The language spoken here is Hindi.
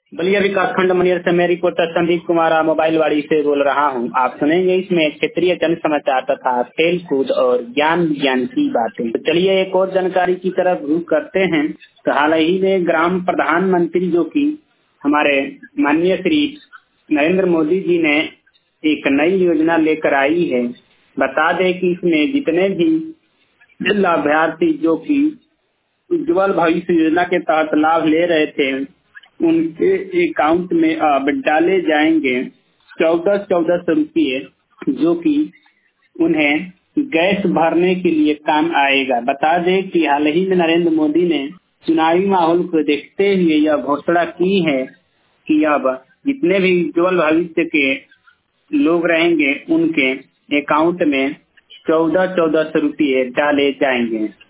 बलिया विकास खंड मनियर से मैं रिपोर्टर संदीप कुमार मोबाइलवाड़ी से बोल रहा हूं। आप सुनेंगे इसमें क्षेत्रीय जन समाचार तथा खेल कूद और ज्ञान विज्ञान की बातें। तो चलिए एक और जानकारी की तरफ रुख करते हैं। तो हाल ही में ग्राम प्रधानमंत्री जो कि हमारे माननीय श्री नरेंद्र मोदी जी ने एक नई योजना लेकर आई है। बता दें कि इसमें जितने भी लाभार्थी जो कि उज्ज्वल भविष्य योजना के तहत लाभ ले रहे थे, उनके अकाउंट में अब डाले जाएंगे 1400 रुपये, जो कि उन्हें गैस भरने के लिए काम आएगा। बता दें कि हाल ही में नरेंद्र मोदी ने चुनावी माहौल को देखते हुए यह घोषणा की है कि अब जितने भी उज्ज्वल भविष्य के लोग रहेंगे उनके अकाउंट में 1400 रुपये डाले जाएंगे।